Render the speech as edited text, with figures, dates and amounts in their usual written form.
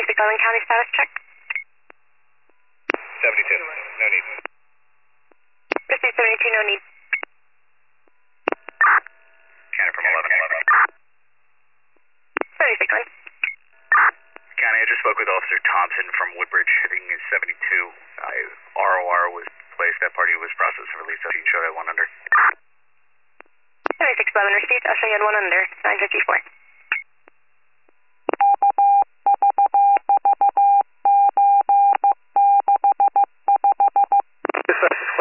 Garland County status check. 72, no need. Received 72, no need. County from 11. 76, Glenn. County, I just spoke with Officer Thompson from Woodbridge. Everything is 72. ROR was placed. That party was processed and released. I'll show you at 1 under. 7611 received. I'll show you at 1 under. 954. This is